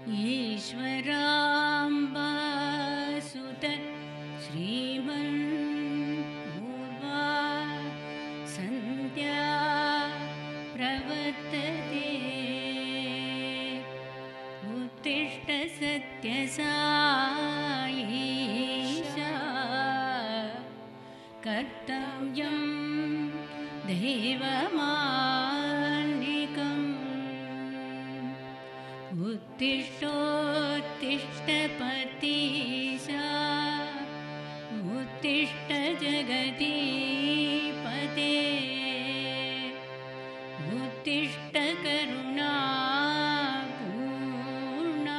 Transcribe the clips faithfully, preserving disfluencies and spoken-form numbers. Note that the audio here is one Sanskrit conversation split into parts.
ईश्वराम्बासुत श्रीमन्पूर्वा सन्ध्या प्रवर्तते उत्तिष्ठ सत्यसायीशा कर्तव्यं दैवमान्निकम् उत्तिष्ठोत्तिष्ठ पतीशा उत्तिष्ठ जगदीपते उत्तिष्ठ करुणापूर्णा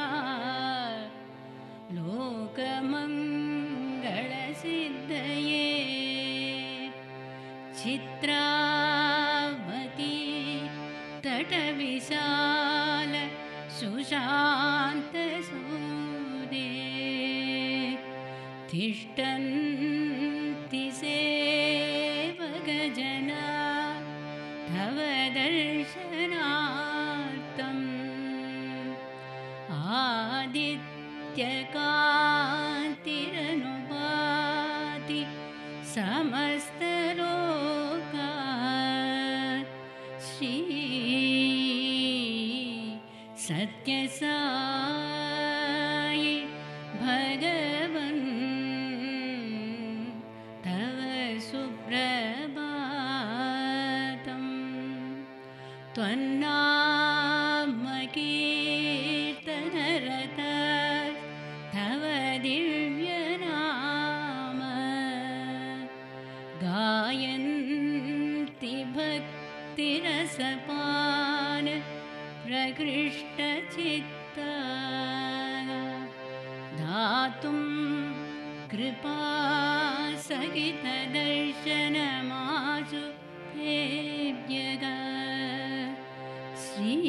लोकमङ्गलसिद्धये चित्रावती तटविशाल सुशान्तसूदे तिष्ठन्ति सेवकजना तव दर्शनार्थम् आदित्यकान्तिरनुभाति समस्तलोकात् श्री सत्यसाई भगवन् तव सुप्रभातम् त्वन्नामकीर्तनरत तव दिव्यनाम गायन्ति भक्तिरसपान प्रकृष्टचित्ता दातुं कृपा सहितदर्शनमाशु तेभ्यः श्री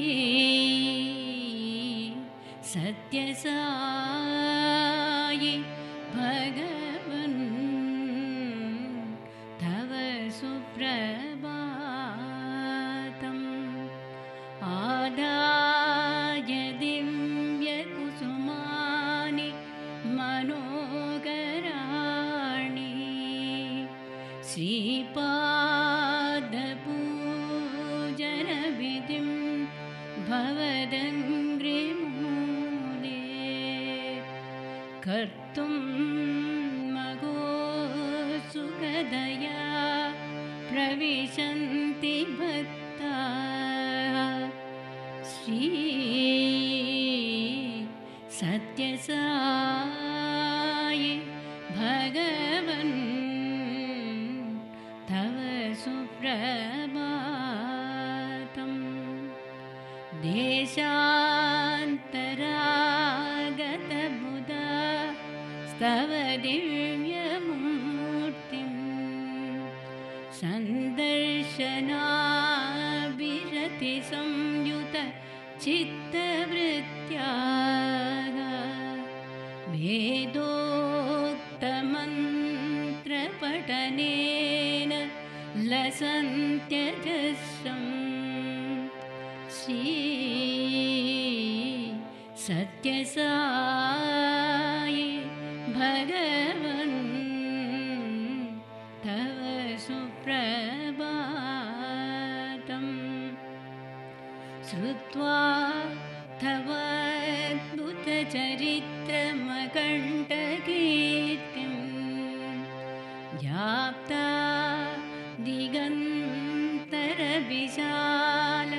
सत्यसाई भगवन् तव सुप्रभातम् आदाय दिव्यकुसुमानि मनोहराणि श्रीपादपूजनविधिं भवदङ्घ्रिमूले कर्तुं मघोत्सुकतया प्रविशन्ति भक्ताः श्री सत्यसाई भगवन् तव सुप्रभातम् देशान्तरागतबुधा स्तव दिव्यमूर्तिं सन्दर्शनाभिरतिसंयुत चित्तवृत्त्या वेदोक्तमन्त्रपठनेन लसन्त्यजस्रम् श्री सत्यसाई भगवन् तव सुप्रभातम् श्रुत्वा तव अद्भुतचरित्रमकण्ठकीर्तिं व्याप्ता दिगन्तरविशाल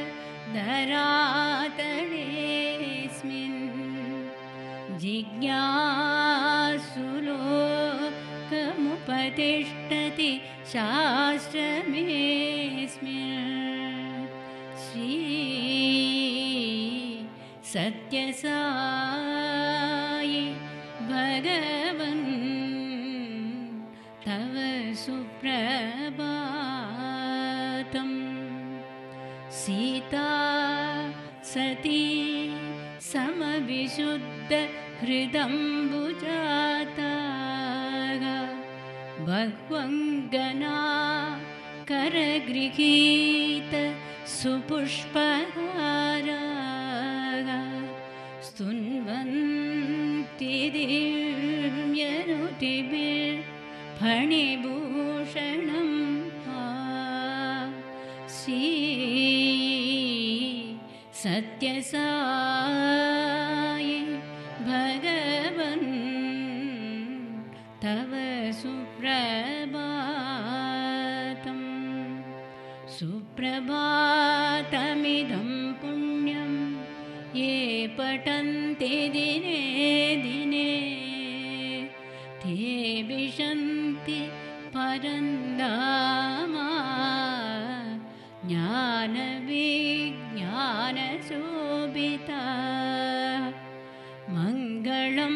धरातलेऽस्मिन् जिज्ञासुलोकमुपतिष्ठति शास्त्रमेऽस्मिन् श्री सत्यसाई भगवन् तव सुप्रभातम् सीता सती समविशुद्ध हृदम्बुजाता बह्वङ्गना करगृहीत सुपुष्पहारा स्तुन् भगवन्ति दिव्यनुतिभिः फणिभूषणं श्री सत्यसाई भगवन् तव सुप्रभातम् सुप्रभातमिदं पुण्यं ये पठन्ति दिने दिने ते विशन्ति परन्धामा ज्ञानविज्ञानशोभिता मङ्गलं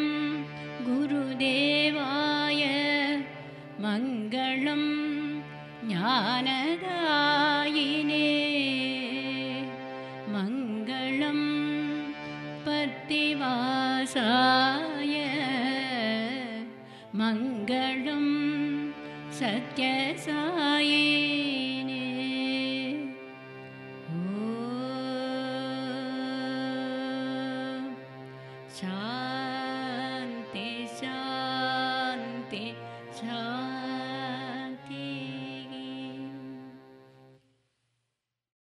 गुरुदेवाय मङ्गलं ज्ञानदायिने मङ्गलं पत्तिवासाय मङ्गलं सत्यसायिने ॐ शा